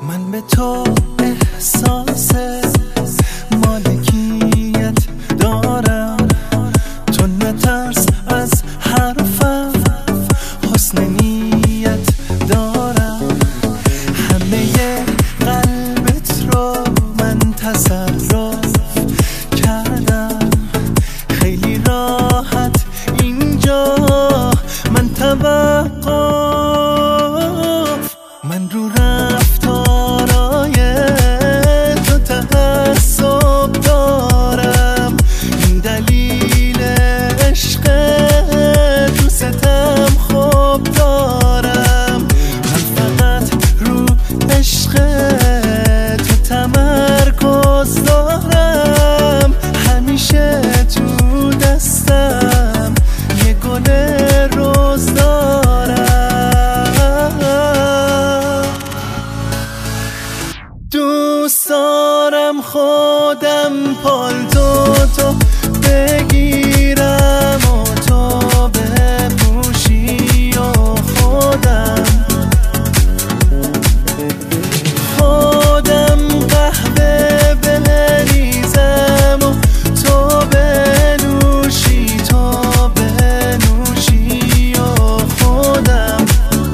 من به تو احساس مالکیت دارم، تو نترس از حرفم، حسن نیت دارم. همه قلبت رو من تصرف کردم، خیلی راحت اینجا من توقف. من رو رفتارای تو تعصب دارم، این دلیل عشق دوستم خوب دارم. من فقط رو عشق تو تمرکز دارم، همیشه تو دستم یه گل روز دارم. دوست دارم خودم پالتو تو بگیرم و تو بپوشی و خودم قهوه بریزم و تو بنوشی و خودم.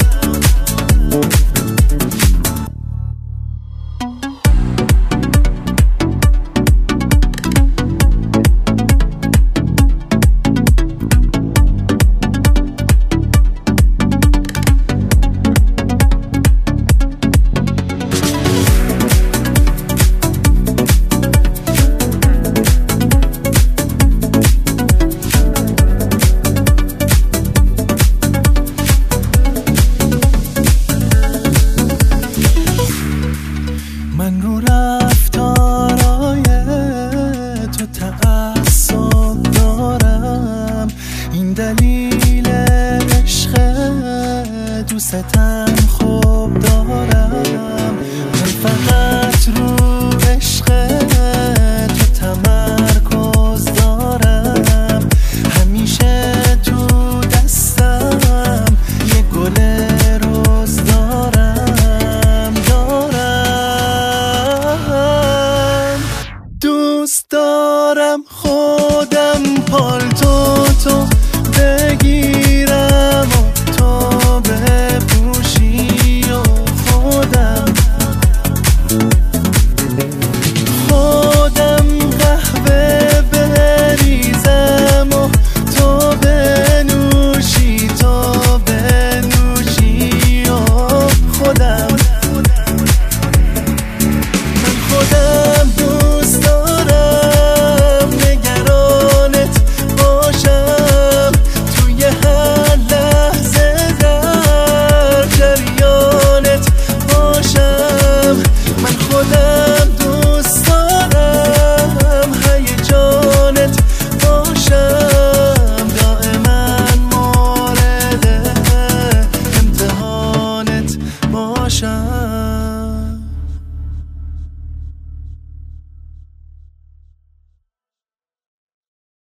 من رو رفتارای تو تعصب دارم، این دلیل عشق دوستم